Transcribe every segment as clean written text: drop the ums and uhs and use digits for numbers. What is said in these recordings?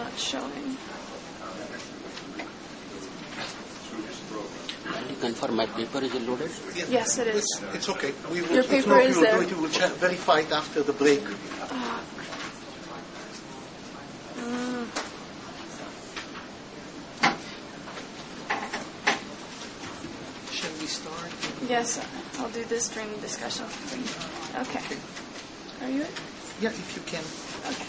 not showing. Can you confirm my paper is loaded? Yes, it is. It's okay. We will, Your paper is there. We will verify it after the break. Shall we start? Yes, I'll do this during the discussion. Okay. Are you? Yeah, if you can. Okay.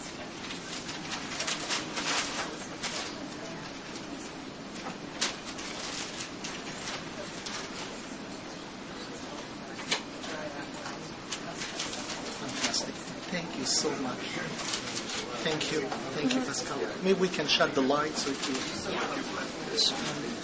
Fantastic. Thank you so much. Thank you. Thank you, Pascal. Maybe we can shut the lights so if you...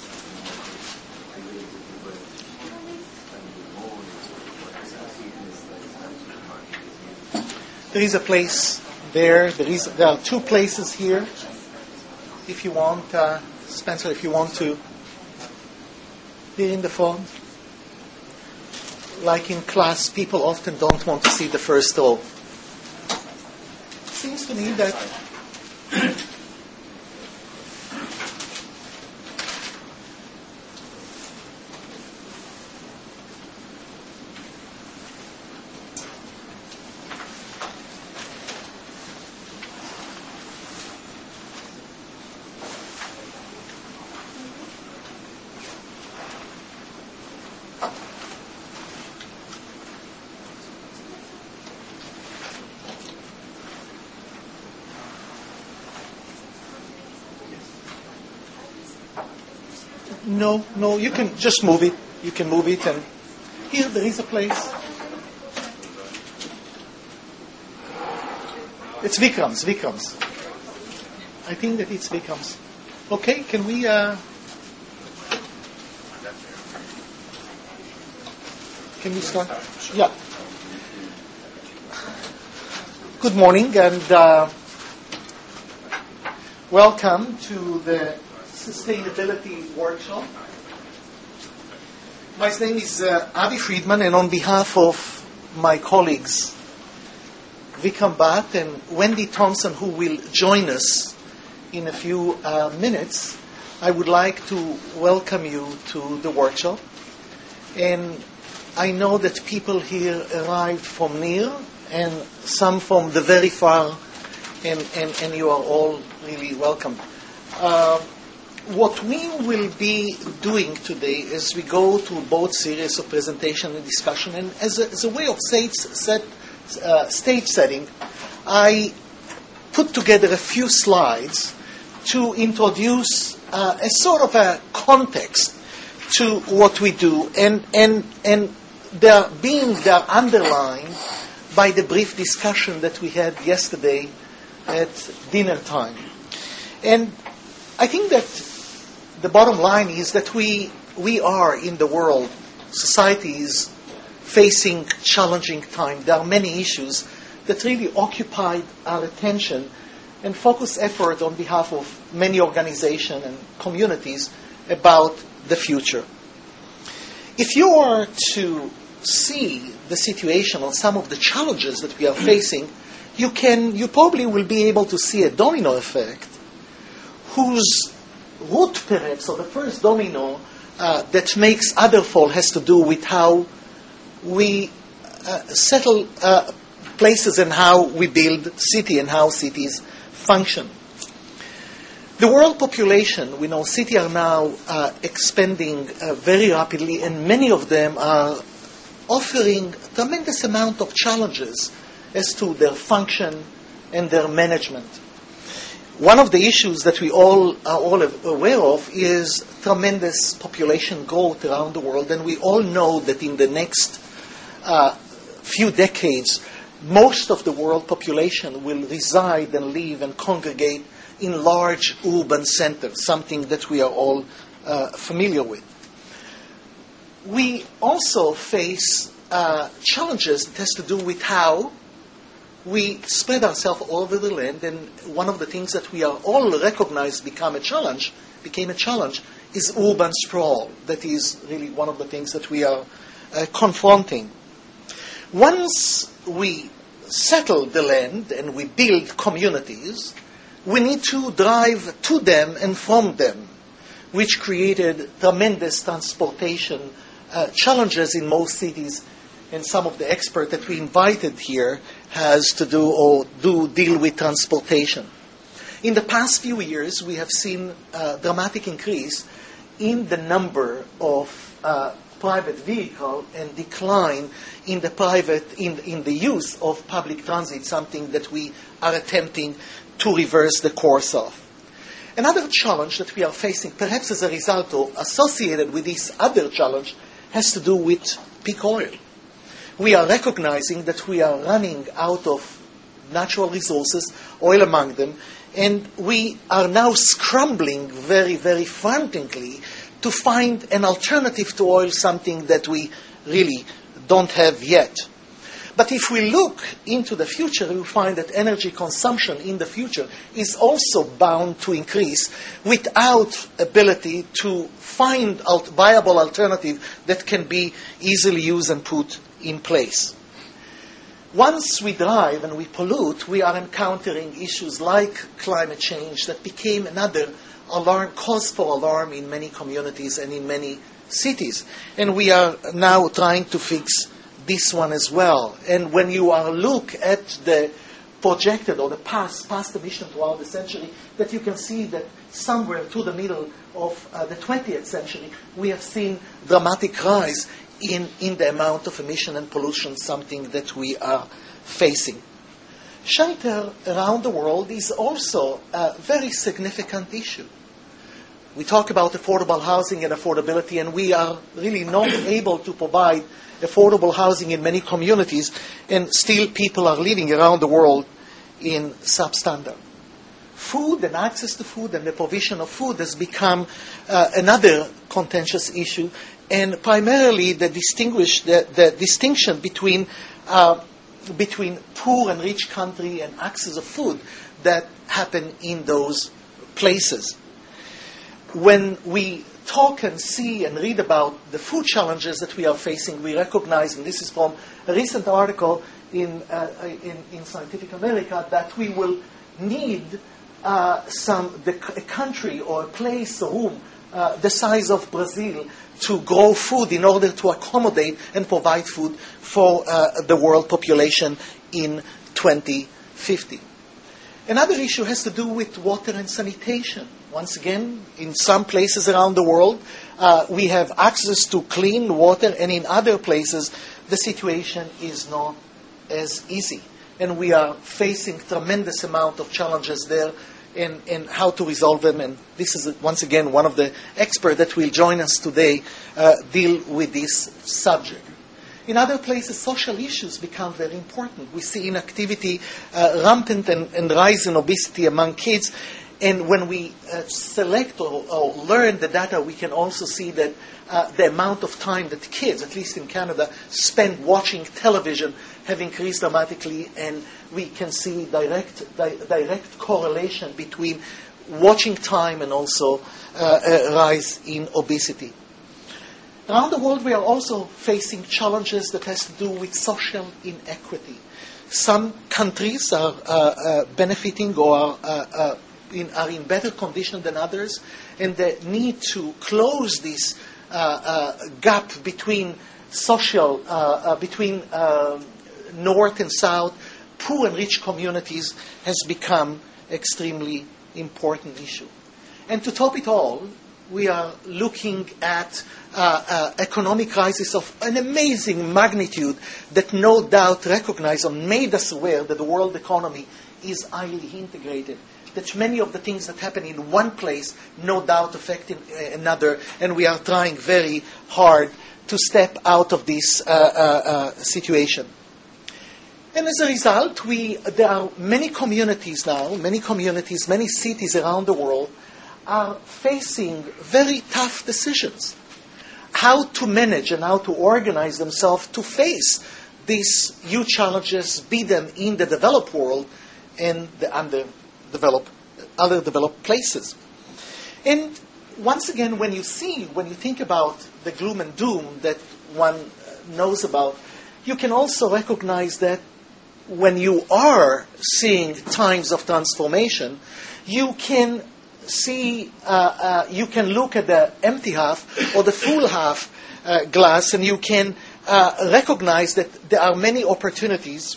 There is a place there. There are two places here. If you want, Spencer, if you want to, here in the front. Like in class, people often don't want to see the first row. Seems to me that No, you can just move it. You can move it, and here there is a place. It's Vikram's. I think that it's Vikram's. Okay, can we... Can we start? Yeah. Good morning, and welcome to the Sustainability Workshop. My name is Avi Friedman, and on behalf of my colleagues Vikram Bhatt and Wendy Thompson, who will join us in a few minutes, I would like to welcome you to the workshop. And I know that people here arrived from near and some from the very far, and you are all really welcome. What we will be doing today is we go through both series of presentation and discussion, and as a way of stage setting, I put together a few slides to introduce a sort of a context to what we do, and they're underlined by the brief discussion that we had yesterday at dinner time. And I think that the bottom line is that we are in the world, society is facing challenging time. There are many issues that really occupied our attention and focus effort on behalf of many organizations and communities about the future. If you are to see the situation or some of the challenges that we are facing, you probably will be able to see a domino effect whose root, perhaps, or the first domino that makes other fall has to do with how we settle places and how we build city and how cities function. The world population, we know cities are now expanding very rapidly, and many of them are offering tremendous amount of challenges as to their function and their management. One of the issues that we all are aware of is tremendous population growth around the world, and we all know that in the next few decades, most of the world population will reside and live and congregate in large urban centers, something that we are all familiar with. We also face challenges that has to do with how we spread ourselves all over the land, and one of the things that we are all recognize became a challenge, is urban sprawl. That is really one of the things that we are confronting. Once we settle the land and we build communities, we need to drive to them and from them, which created tremendous transportation challenges in most cities. And some of the experts that we invited here has to do or do deal with transportation. In the past few years, we have seen a dramatic increase in the number of private vehicle and decline in the use of public transit, something that we are attempting to reverse the course of. Another challenge that we are facing, perhaps as a result or associated with this other challenge, has to do with peak oil. We are recognizing that we are running out of natural resources, oil among them, and we are now scrambling very, very frantically to find an alternative to oil, something that we really don't have yet. But if we look into the future, we will find that energy consumption in the future is also bound to increase without ability to find a viable alternative that can be easily used and put in place. Once we drive and we pollute, we are encountering issues like climate change that became another cause for alarm in many communities and in many cities. And we are now trying to fix this one as well. And when you look at the projected or the past emission throughout the century, that you can see that somewhere to the middle of the 20th century, we have seen dramatic rise in the amount of emission and pollution, something that we are facing. Shelter around the world is also a very significant issue. We talk about affordable housing and affordability, and we are really not able to provide affordable housing in many communities, and still people are living around the world in substandard. Food and access to food and the provision of food has become another contentious issue, and primarily the distinction between poor and rich country and access of food that happen in those places. When we talk and see and read about the food challenges that we are facing, we recognize, and this is from a recent article in Scientific America, that we will need a country or a place, a room, the size of Brazil to grow food in order to accommodate and provide food for the world population in 2050. Another issue has to do with water and sanitation. Once again, in some places around the world, we have access to clean water, and in other places, the situation is not as easy. And we are facing tremendous amount of challenges there and how to resolve them. And this is, once again, one of the experts that will join us today deal with this subject. In other places, social issues become very important. We see inactivity rampant and rise in obesity among kids. And when we select or learn the data, we can also see that the amount of time that kids, at least in Canada, spend watching television have increased dramatically, and we can see direct correlation between watching time and also a rise in obesity. Around the world, we are also facing challenges that has to do with social inequity. Some countries are benefiting or are in better condition than others, and the need to close this gap between between north and south, poor and rich communities has become extremely important issue. And to top it all, we are looking at economic crisis of an amazing magnitude that no doubt recognized or made us aware that the world economy is highly integrated, that many of the things that happen in one place no doubt affect another, and we are trying very hard to step out of this situation. And as a result, there are many communities now, many cities around the world are facing very tough decisions. How to manage and how to organize themselves to face these huge challenges, be them in the developed world and the other developed places. And once again, when you think about the gloom and doom that one knows about, you can also recognize that when you are seeing times of transformation, you can see, you can look at the empty half or the full half glass, and you can recognize that there are many opportunities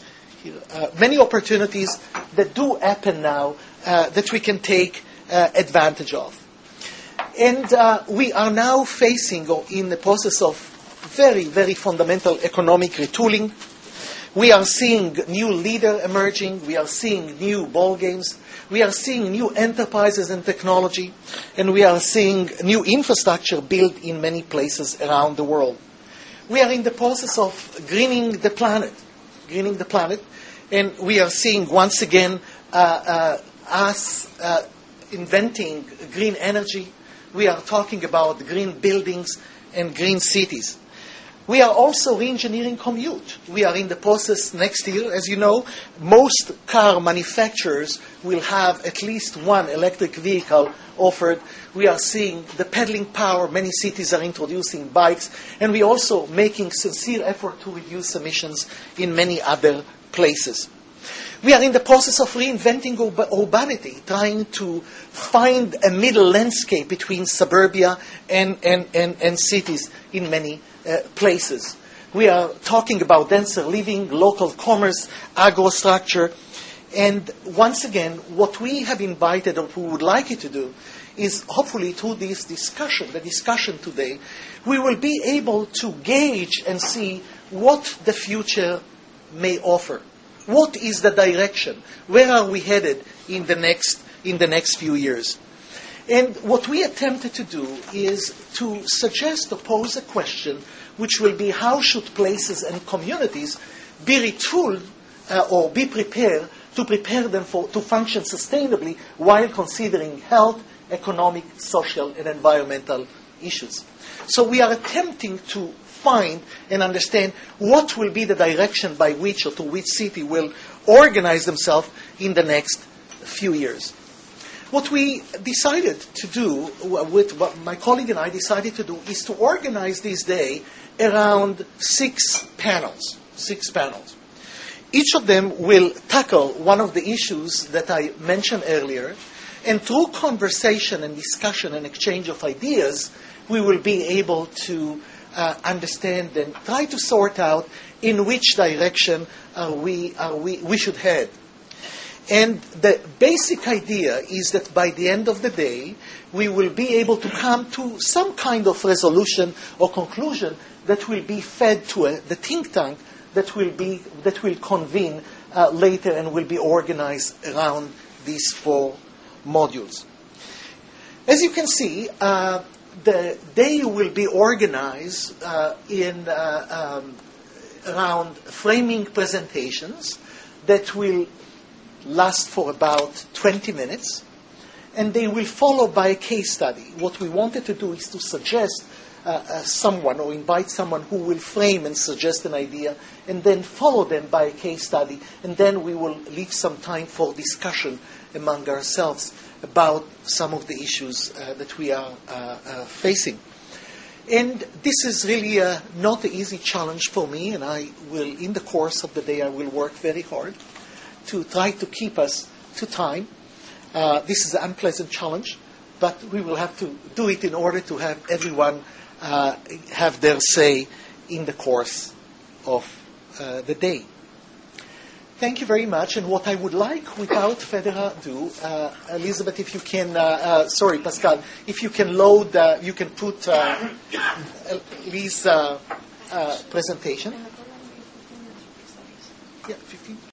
that do happen now that we can take advantage of. And we are now facing, or in the process of, very, very fundamental economic retooling. We are seeing new leader emerging. We are seeing new ball games. We are seeing new enterprises and technology. And we are seeing new infrastructure built in many places around the world. We are in the process of greening the planet. And we are seeing, once again, us inventing green energy. We are talking about green buildings and green cities. We are also re-engineering commute. We are in the process next year. As you know, most car manufacturers will have at least one electric vehicle offered. We are seeing the pedaling power. Many cities are introducing bikes. And we're also making sincere effort to reduce emissions in many other places. We are in the process of reinventing urbanity, trying to find a middle landscape between suburbia and cities in many places. We are talking about denser living, local commerce, agro-structure. And once again, what we have invited, or we would like you to do, is hopefully through this discussion, the discussion today, we will be able to gauge and see what the future may offer. What is the direction? Where are we headed in the next few years? And what we attempted to do is to suggest or pose a question, which will be, how should places and communities be retooled or be prepared to prepare them to function sustainably while considering health, economic, social, and environmental issues. So we are attempting to find and understand what will be the direction by which, or to which city will organize themselves in the next few years. What we decided to do, what my colleague and I decided to do, is to organize this day around 6 panels. Each of them will tackle one of the issues that I mentioned earlier, and through conversation and discussion and exchange of ideas, we will be able to understand and try to sort out in which direction we should head. And the basic idea is that by the end of the day, we will be able to come to some kind of resolution or conclusion that will be fed to the think tank that will convene later and will be organized around these 4 modules. As you can see, the day will be organized around framing presentations that will last for about 20 minutes, and they will follow by a case study. What we wanted to do is to suggest someone or invite someone who will frame and suggest an idea, and then follow them by a case study, and then we will leave some time for discussion among ourselves about some of the issues that we are facing. And this is really not an easy challenge for me, and I will, in the course of the day, I will work very hard to try to keep us to time. This is an unpleasant challenge, but we will have to do it in order to have everyone have their say in the course of the day. Thank you very much. And what I would like, without further ado, Elizabeth, if you can, Pascal, if you can load, you can put Lee's presentation. Yeah, 15.